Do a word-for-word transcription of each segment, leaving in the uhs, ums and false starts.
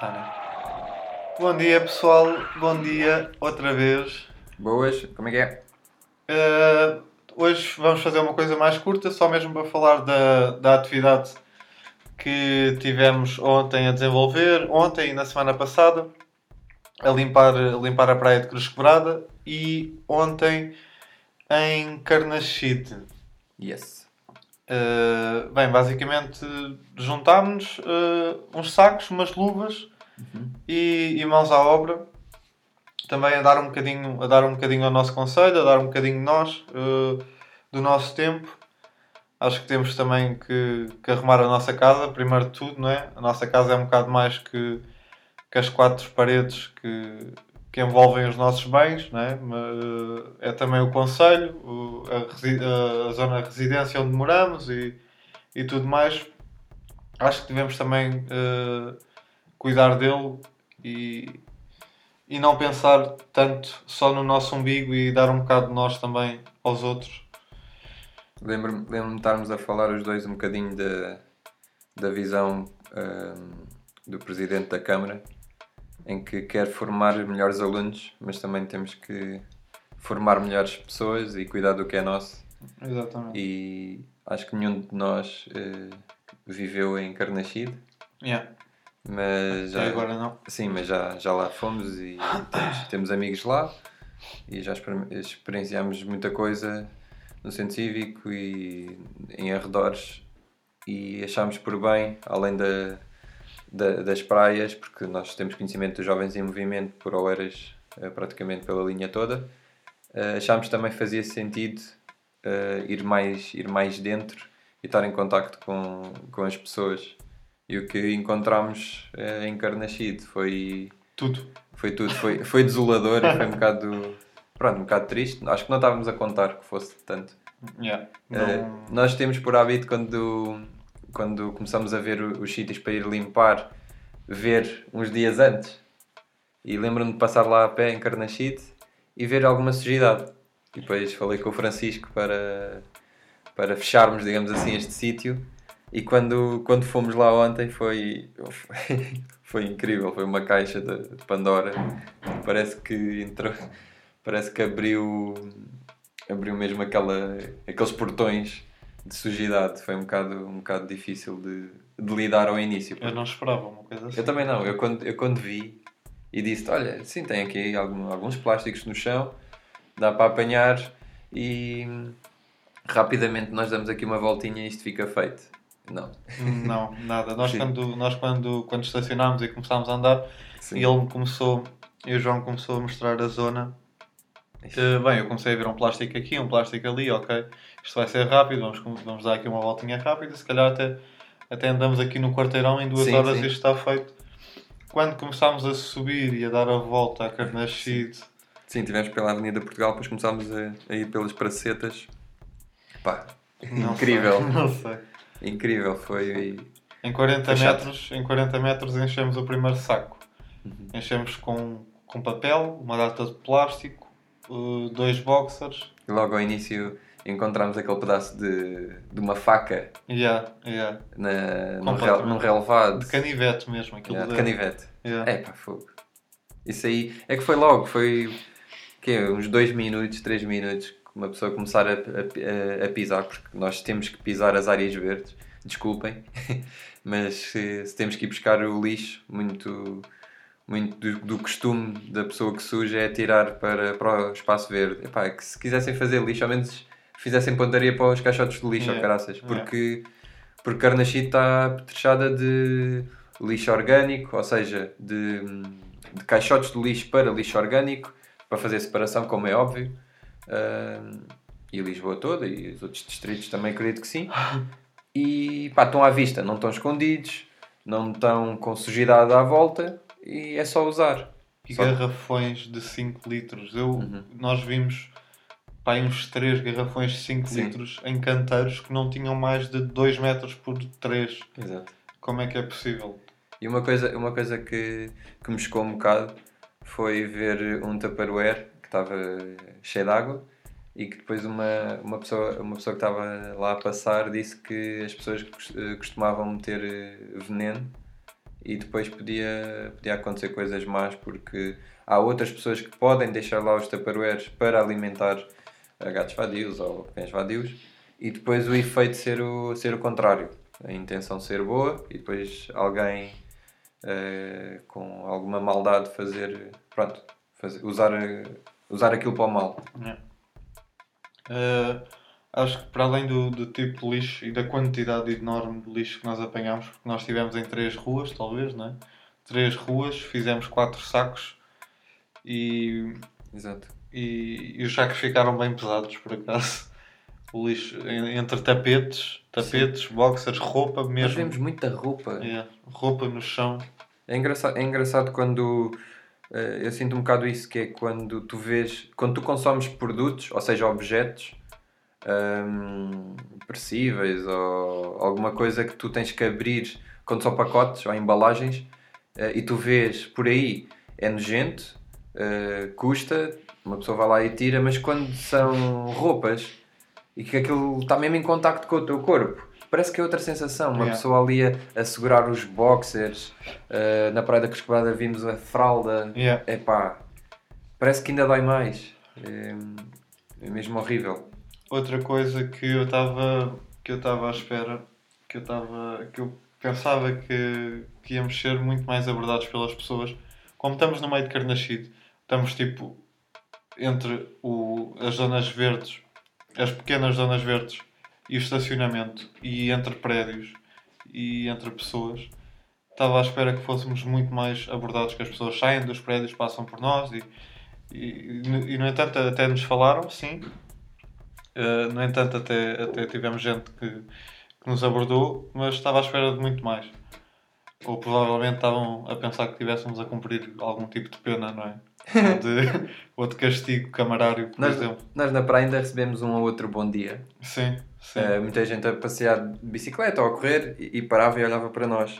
Tá, né? Bom dia, pessoal. Bom dia outra vez. Boas, como é que é? Uh, hoje vamos fazer uma coisa mais curta, só mesmo para falar da, da atividade que tivemos ontem a desenvolver, ontem e na semana passada, a limpar, a limpar a praia de Cruz Quebrada e ontem em Carnaxide. Yes. Uh, bem, basicamente juntámos-nos uh, uns sacos, umas luvas Uhum. e, e mãos à obra. Também a dar um bocadinho, a dar um bocadinho ao nosso conselho, a dar um bocadinho de nós, uh, do nosso tempo. Acho que temos também que, que arrumar a nossa casa, primeiro de tudo, não é? A nossa casa é um bocado mais que, que as quatro paredes que, que envolvem os nossos bens, não é? Mas, uh, é também o concelho, o, a, resi- a, a zona de residência onde moramos e, e tudo mais. Acho que devemos também uh, cuidar dele e E não pensar tanto só no nosso umbigo e dar um bocado de nós também aos outros. Lembro-me lembro-me de estarmos a falar os dois um bocadinho da, da visão ahm, do Presidente da Câmara, em que quer formar melhores alunos, mas também temos que formar melhores pessoas e cuidar do que é nosso. Exatamente. E acho que nenhum de nós eh, viveu em Carnaxide, Yeah. mas Até já, agora não. sim, mas já, já lá fomos e temos, temos amigos lá e já exper- experienciámos muita coisa no centro cívico e em arredores e achámos por bem, além da, da- das praias, porque nós temos conhecimento dos Jovens em Movimento por Oeiras, eh, praticamente pela linha toda, eh, achámos também que fazia sentido eh, ir, mais, ir mais dentro e estar em contacto com, com as pessoas. E o que encontramos eh, em Carnaxide foi Tudo. foi tudo, foi, foi desolador e foi um bocado, pronto, um bocado triste. Acho que não estávamos a contar que fosse tanto. Yeah. Eh, Não... nós temos por hábito, quando, quando começamos a ver o- os sítios para ir limpar, ver uns dias antes. E lembro-me de passar lá a pé em Carnaxide e ver alguma sujidade. E depois falei com o Francisco para, para fecharmos, digamos assim, este sítio. E quando, quando fomos lá ontem foi, foi incrível. Foi uma caixa de, de Pandora. Parece que entrou, parece que abriu, abriu mesmo aquela, aqueles portões de sujidade. Foi um bocado, um bocado difícil de, de lidar ao início. Eu não esperava uma coisa assim. Eu também não. Eu quando, eu quando vi e disse, olha, sim, tem aqui algum, alguns plásticos no chão, dá para apanhar e rapidamente nós damos aqui uma voltinha e isto fica feito. Não. Não, nada. Nós, Sim. quando, nós quando, quando estacionámos e começámos a andar, Sim. e ele me começou, e o João começou a mostrar a zona. Uh, bem, eu comecei a ver um plástico aqui, um plástico ali, ok. Isto vai ser rápido, vamos, vamos dar aqui uma voltinha rápida. Se calhar até, até andamos aqui no quarteirão em duas Sim, horas sim. e isto está feito. Quando começámos a subir e a dar a volta a Carnaxide, Sim, tivemos pela Avenida Portugal, depois começámos a, a ir pelas pracetas. Pá, não incrível. sei, não sei. Incrível, foi... Em quarenta Foi chato. metros, em quarenta metros enchemos o primeiro saco. Uhum. Enchemos com, com papel, uma data de plástico, uh, dois boxers. E logo ao início encontramos aquele pedaço de, de uma faca Yeah, yeah. na, num, Completamente. rel, num relevado. De canivete mesmo, aquilo Yeah, de de- canivete. Yeah. É pá, fogo. Isso aí, é que foi logo, foi que uns dois minutos, três minutos que uma pessoa começar a, a, a pisar, porque nós temos que pisar as áreas verdes, desculpem, mas se, se temos que ir buscar o lixo, muito, muito do, do costume da pessoa que suja é tirar para, para o espaço verde. Epá, é que se quisessem fazer lixo, ao menos fizessem pontaria para os caixotes de lixo, Yeah. ou caraças, porque, porque Carnaxide está apetrechada de lixo orgânico, ou seja, de, de caixotes de lixo para lixo orgânico, para fazer separação, como é óbvio. Uh, e Lisboa toda e os outros distritos também acredito que sim. E pá, estão à vista, não estão escondidos, não estão com sujidade à volta e é só usar. E Só- garrafões de cinco litros. Eu, Uhum. Nós vimos pá, uns três garrafões de cinco Sim. litros em canteiros que não tinham mais de dois metros por três. Exato. Como é que é possível? E uma coisa, uma coisa que, que me chocou um bocado foi ver um Tupperware que estava cheio de água e que depois uma, uma, pessoa, uma pessoa que estava lá a passar disse que as pessoas cos- eh, costumavam meter eh, veneno e depois podia, podia acontecer coisas más, porque há outras pessoas que podem deixar lá os tupperwares para alimentar gatos vadios ou cães vadios, e depois o efeito ser o, ser o contrário, a intenção ser boa e depois alguém uh, com alguma maldade fazer, pronto, fazer, usar, usar aquilo para o mal. Yeah. Uh, acho que para além do, do tipo de lixo e da quantidade enorme de lixo que nós apanhámos, porque nós estivemos em três ruas, talvez, não é? Três ruas, fizemos quatro sacos e, Exato. e, e os sacos ficaram bem pesados, por acaso. O lixo, entre tapetes, tapetes, Sim. boxers, roupa mesmo. Nós vemos muita roupa. Yeah, roupa no chão. É engraçado, é engraçado quando... Uh, eu sinto um bocado isso, que é quando tu vês... Quando tu consomes produtos, ou seja, objetos um, perecíveis ou alguma coisa que tu tens que abrir quando são pacotes ou embalagens uh, e tu vês por aí, é nojento, uh, custa, uma pessoa vai lá e tira, mas quando são roupas e que aquilo está mesmo em contacto com o teu corpo, parece que é outra sensação. Uma yeah. pessoa ali a, a segurar os boxers, uh, na Praia da Crescovada vimos a fralda, yeah. epá, parece que ainda dói mais, é, é mesmo horrível. Outra coisa que eu estava que eu estava à espera, que eu estava que eu pensava que, que íamos ser muito mais abordados pelas pessoas, como estamos no meio de Carnaxide, estamos tipo entre o, as zonas verdes, as pequenas zonas verdes e o estacionamento, e entre prédios e entre pessoas, estava à espera que fôssemos muito mais abordados, que as pessoas saem dos prédios, passam por nós e, e, e no entanto até nos falaram, sim. Uh, no entanto até, até tivemos gente que, que nos abordou, mas estava à espera de muito mais. Ou provavelmente estavam a pensar que estivéssemos a cumprir algum tipo de pena, não é? Ou de, ou de castigo camarário, por nós, exemplo. Nós na praia ainda recebemos um ou outro bom dia. Sim, sim. Uh, muita gente a passear de bicicleta ou a correr e, e parava e olhava para nós.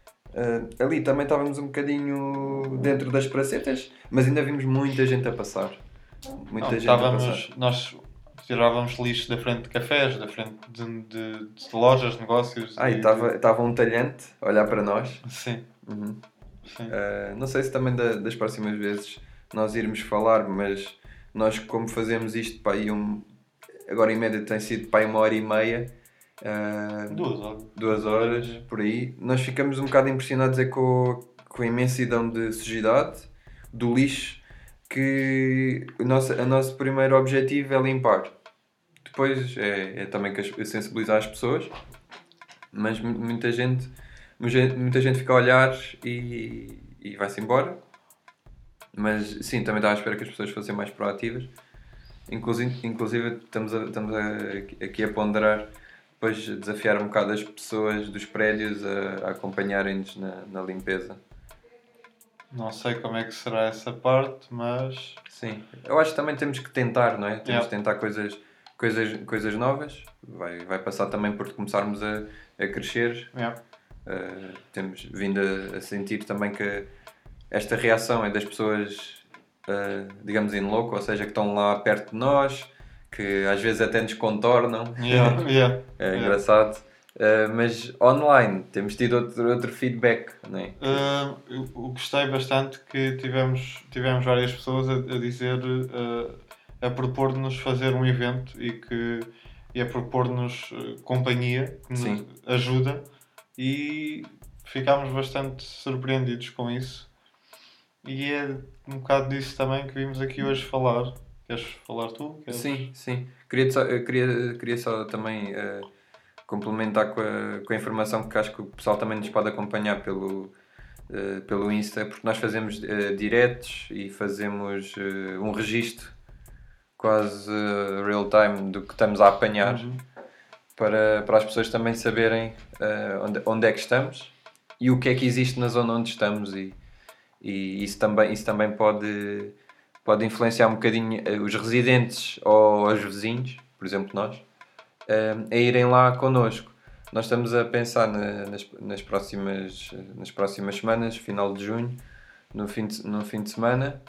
Uh, ali também estávamos um bocadinho dentro das pracetas, mas ainda vimos muita gente a passar. Muita não, gente estávamos, a passar. Nós tirávamos lixo da frente de cafés, da frente de, de, de lojas, negócios. Ah, e estava de... um talhante a olhar para nós. Sim. Uhum. Sim. Uh, não sei se também da, das próximas vezes nós irmos falar, mas nós como fazemos isto para aí um... agora em média tem sido para aí uma hora e meia, uh, duas horas, duas horas por aí, nós ficamos um bocado impressionados é com, com a imensidão de sujidade do lixo, que o nosso, o nosso primeiro objetivo é limpar, depois é, é também sensibilizar as pessoas, mas muita gente muita gente fica a olhar e, e vai-se embora. Mas sim, também estava à espera que as pessoas fossem mais proativas. Inclusive, inclusive estamos, a, estamos a, aqui a ponderar depois desafiar um bocado as pessoas dos prédios a, a acompanharem-nos na, na limpeza. Não sei como é que será essa parte, mas... Sim, eu acho que também temos que tentar, não é? Temos yeah. que tentar coisas, coisas, coisas novas. Vai, vai passar também por começarmos a, a crescer. Yeah. Uh, temos vindo a, a sentir também que esta reação é das pessoas, uh, digamos, in loco, ou seja, que estão lá perto de nós, que às vezes até nos contornam. Yeah, yeah, é yeah. engraçado. Uh, mas online temos tido outro, outro feedback, não é? Uh, eu, eu gostei bastante que tivemos, tivemos várias pessoas a, a dizer, uh, a propor-nos fazer um evento e, que, e a propor-nos uh, companhia, que nos ajuda, e ficámos bastante surpreendidos com isso. E é um bocado disso também que vimos aqui hoje falar. Queres falar tu? Queres... Sim, sim. Queria só, queria, queria só também uh, complementar com a, com a informação que acho que o pessoal também nos pode acompanhar pelo, uh, pelo Insta, porque nós fazemos uh, diretos e fazemos uh, um registro quase uh, real time do que estamos a apanhar, uhum. para, para as pessoas também saberem uh, onde, onde é que estamos e o que é que existe na zona onde estamos, e, e isso também, isso também pode, pode influenciar um bocadinho os residentes ou os vizinhos, por exemplo nós, uh, a irem lá connosco. Nós estamos a pensar na, nas, nas, próximas, nas próximas semanas, final de junho, no fim de, no fim de semana,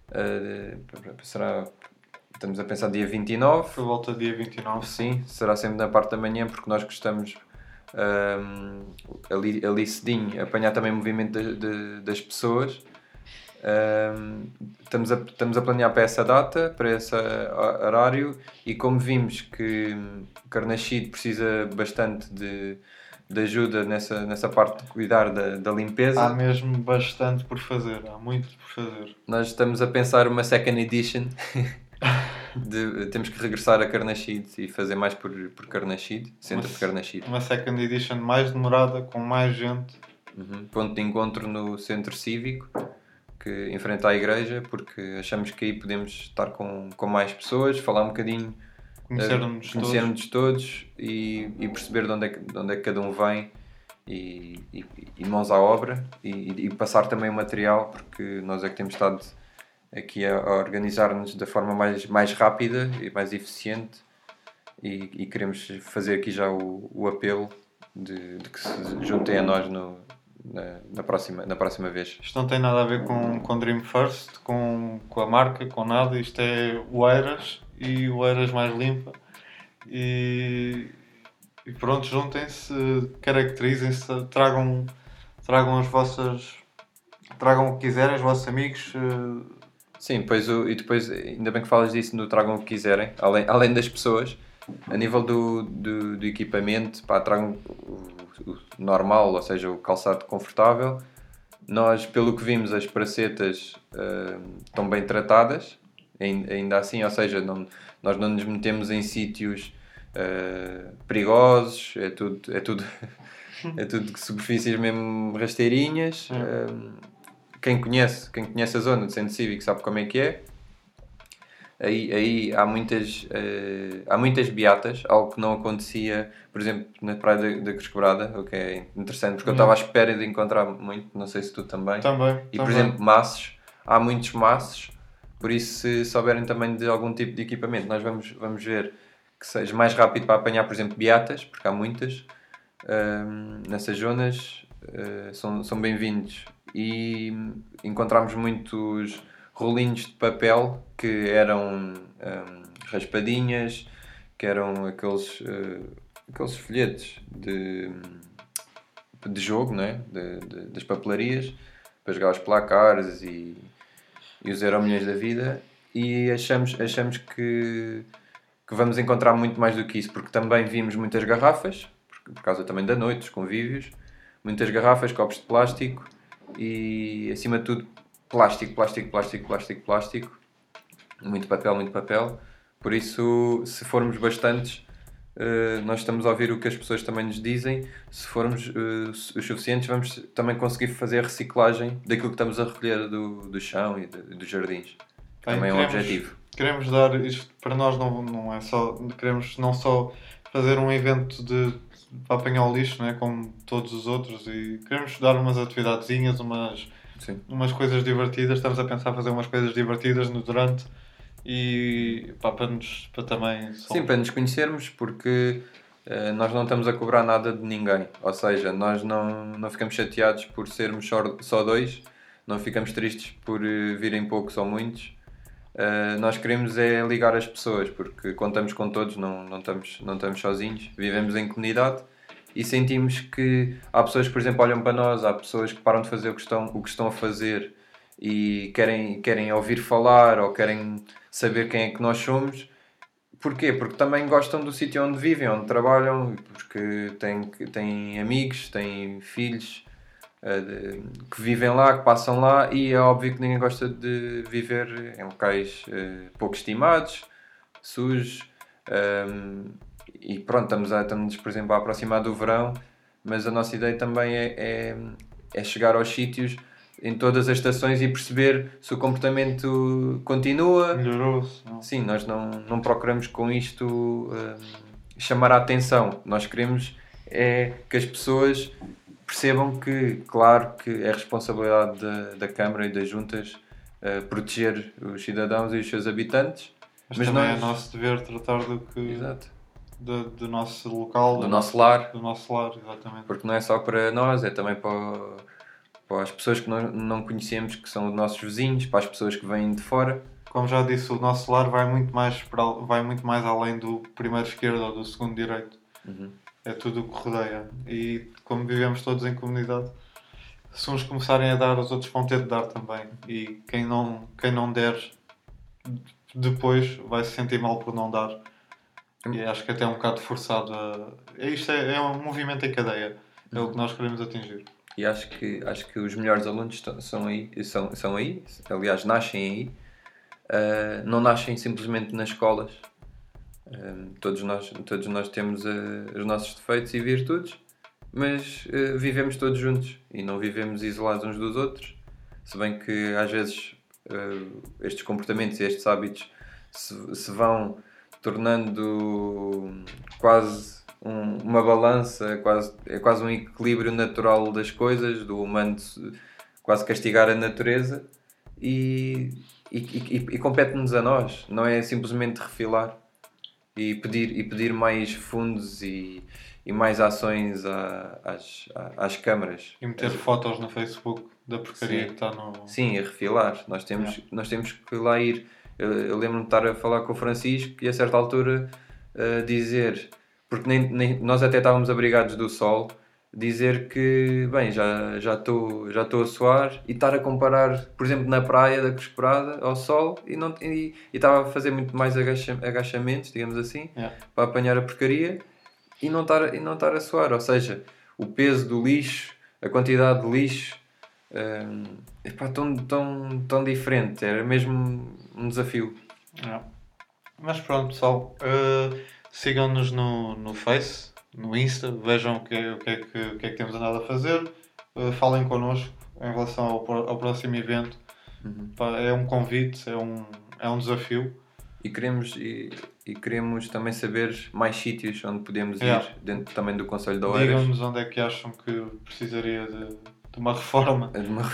uh, será... Estamos a pensar dia vinte e nove. Por volta do dia vinte e nove. Sim, será sempre na parte da manhã, porque nós gostamos um, ali, ali cedinho, apanhar também o movimento de, de, das pessoas. Um, estamos, a, estamos a planear para essa data, para esse horário, e como vimos que Carnaxide precisa bastante de, de ajuda nessa, nessa parte de cuidar da, da limpeza, há mesmo bastante por fazer, há muito por fazer. Nós estamos a pensar uma second edition. de, temos que regressar a Carnaxide e fazer mais por, por Carnaxide, centro uma, de Carnaxide. Uma second edition mais demorada, com mais gente. Uhum. Ponto de encontro no centro cívico, que enfrenta a igreja, porque achamos que aí podemos estar com, com mais pessoas, falar um bocadinho, conhecermos uh, conhecermos todos, todos e, e perceber de onde, é que, de onde é que cada um vem e, e, e mãos à obra e, e passar também o material, porque nós é que temos estado aqui a, a organizar-nos da forma mais, mais rápida e mais eficiente e, e queremos fazer aqui já o, o apelo de, de que se juntem a nós no Na, na, próxima, na próxima vez. Isto não tem nada a ver com, com Dream First, com, com a marca, com nada. Isto é o Eiras e o Eiras mais limpa. E, e pronto, juntem-se, caracterizem-se, tragam, tragam as vossas. Tragam o que quiserem, os vossos amigos. Sim, pois o, e depois, ainda bem que falas disso, no tragam o que quiserem, além, além das pessoas, a nível do, do, do equipamento, pá, tragam o normal, ou seja, o calçado confortável. Nós, pelo que vimos, as pracetas uh, estão bem tratadas, ainda assim, ou seja, não, nós não nos metemos em sítios uh, perigosos, é tudo, é tudo, é tudo superfícies mesmo rasteirinhas. Uh, quem conhece, quem conhece a zona do Centro Cívico sabe como é que é. Aí, aí há, muitas, uh, há muitas beatas, algo que não acontecia, por exemplo, na Praia da, da Cruz Quebrada, o que é interessante, porque uhum. eu estava à espera de encontrar muito, não sei se tu também. Também. E, também. por exemplo, maços, há muitos maços, por isso, se souberem também de algum tipo de equipamento, nós vamos, vamos ver que seja mais rápido para apanhar, por exemplo, beatas, porque há muitas um, nessas zonas, uh, são, são bem-vindos. E encontramos muitos rolinhos de papel que eram um, raspadinhas, que eram aqueles, uh, aqueles folhetos de, de jogo, né? de, de, das papelarias, para jogar os placares e, e os Euromilhões da vida, e achamos, achamos que, que vamos encontrar muito mais do que isso, porque também vimos muitas garrafas, por, por causa também da noite, dos convívios, muitas garrafas, copos de plástico e, acima de tudo, plástico, plástico, plástico, plástico, plástico. Muito papel, muito papel. Por isso, se formos bastantes, uh, nós estamos a ouvir o que as pessoas também nos dizem. Se formos uh, os suficientes, vamos também conseguir fazer a reciclagem daquilo que estamos a recolher do, do chão e de, dos jardins. Bem, também queremos, é um objetivo. Queremos dar isto, para nós não, não é só, queremos não só fazer um evento de, para apanhar o lixo, né, como todos os outros, e queremos dar umas atividadezinhas, umas... Sim. Umas coisas divertidas, estamos a pensar fazer umas coisas divertidas no durante e pá, para, nos, para também... Só... Sim, para nos conhecermos, porque uh, nós não estamos a cobrar nada de ninguém, ou seja, nós não, não ficamos chateados por sermos só, só dois, não ficamos tristes por uh, virem poucos ou muitos. Uh, nós queremos é ligar as pessoas, porque contamos com todos, não, não, estamos, não estamos sozinhos, vivemos em comunidade. E sentimos que há pessoas que, por exemplo, olham para nós, há pessoas que param de fazer o que estão, o que estão a fazer e querem, querem ouvir falar ou querem saber quem é que nós somos. Porquê? Porque também gostam do sítio onde vivem, onde trabalham, porque têm, têm amigos, têm filhos uh, de, que vivem lá, que passam lá, e é óbvio que ninguém gosta de viver em locais uh, pouco estimados, sujos. Um, E pronto, estamos, a, estamos, por exemplo, a aproximar do verão, mas a nossa ideia também é, é, é chegar aos sítios em todas as estações e perceber se o comportamento continua. Melhorou-se. Sim, nós não, não procuramos com isto uh, chamar a atenção. Nós queremos é que as pessoas percebam que, claro, que é responsabilidade da, da Câmara e das juntas uh, proteger os cidadãos e os seus habitantes. Mas, mas também nós... é nosso dever tratar do que... Exato. Do, do nosso local, do, do nosso lar. Do nosso lar, exatamente. Porque não é só para nós, é também para, para as pessoas que não, não conhecemos, que são os nossos vizinhos, para as pessoas que vêm de fora. Como já disse, o nosso lar vai muito mais, para, vai muito mais além do primeiro esquerdo ou do segundo direito. Uhum. é tudo o que rodeia. E como vivemos todos em comunidade, se uns começarem a dar, os outros vão ter de dar também. E quem não, quem não der, depois vai se sentir mal por não dar. E acho que até é um bocado forçado a... Isto é, é um movimento em cadeia. É o que nós queremos atingir. E acho que, acho que os melhores alunos são aí, são, são aí, aliás, nascem aí. Uh, não nascem simplesmente nas escolas. Uh, todos, nós, todos nós temos uh, os nossos defeitos e virtudes, mas uh, vivemos todos juntos e não vivemos isolados uns dos outros. Se bem que às vezes uh, estes comportamentos e estes hábitos se, se vão tornando quase um, uma balança, quase, é quase um equilíbrio natural das coisas, do humano quase castigar a natureza. E, e, e, e compete-nos a nós, não é simplesmente refilar e pedir, e pedir mais fundos e, e mais ações a, às, às câmaras. E meter fotos no Facebook da porcaria Sim. que está no... Sim, a refilar. Nós temos, yeah. nós temos que lá ir. Eu, eu lembro-me de estar a falar com o Francisco e a certa altura uh, dizer, porque nem, nem, nós até estávamos abrigados do sol, dizer que, bem, já já estou já estou a suar e estar a comparar, por exemplo, na praia da Cosperada ao sol e não e, e estava a fazer muito mais agacha, agachamentos, digamos assim, yeah. para apanhar a porcaria e não estar e não estar a suar, ou seja, o peso do lixo, a quantidade de lixo, hum, epá, tão, tão, tão diferente, era mesmo um desafio. Yeah. Mas pronto, pessoal, uh, sigam-nos no, no Face, no Insta, vejam o que, é, o, que é que, o que é que temos andado a fazer, uh, falem connosco em relação ao, ao próximo evento. Uhum. É um convite, é um, é um desafio. E queremos, e, e queremos também saber mais sítios onde podemos yeah. ir, dentro também do Conselho de Oeiras. Digam-nos onde é que acham que precisaria de, de uma reforma. De uma...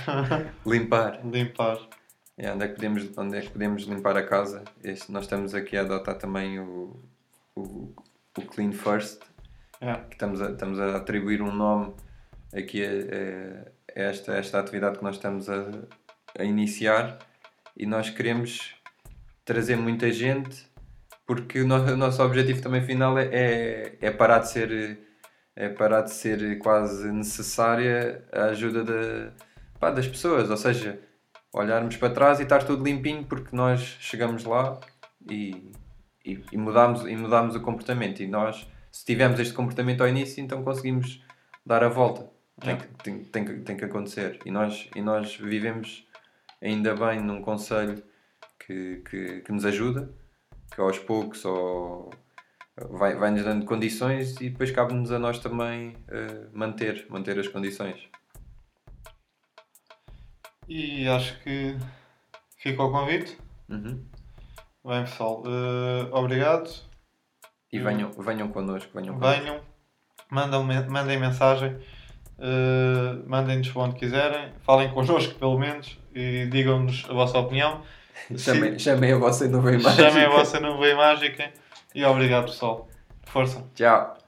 limpar. Limpar. É, onde, é que podemos, onde é que podemos limpar a casa? Este, nós estamos aqui a adotar também o, o, o Clean First, yeah. que estamos a, estamos a atribuir um nome aqui a, a esta, a esta atividade que nós estamos a, a iniciar, e nós queremos trazer muita gente, porque o nosso, o nosso objetivo também final é, é, é, parar de ser, é parar de ser quase necessária a ajuda de, pá, das pessoas, ou seja, olharmos para trás e estar tudo limpinho porque nós chegamos lá e, e, e, mudamos, e mudamos o comportamento, e nós, se tivermos este comportamento ao início, então conseguimos dar a volta. Tem, é. que, tem, tem, que, tem que acontecer, e nós, e nós vivemos ainda bem num concelho que, que, que nos ajuda, que aos poucos ou vai, vai-nos dando condições, e depois cabe-nos a nós também uh, manter, manter as condições. E acho que fica o convite. Uhum. Bem, pessoal, uh, obrigado. E venham, venham connosco. Venham, venham mandam, mandem mensagem, uh, mandem-nos onde quiserem, falem connosco pelo menos e digam-nos a vossa opinião. Chamem, chamem a vossa nuvem mágica. Chamem a vossa nuvem mágica. E obrigado, pessoal. Força. Tchau.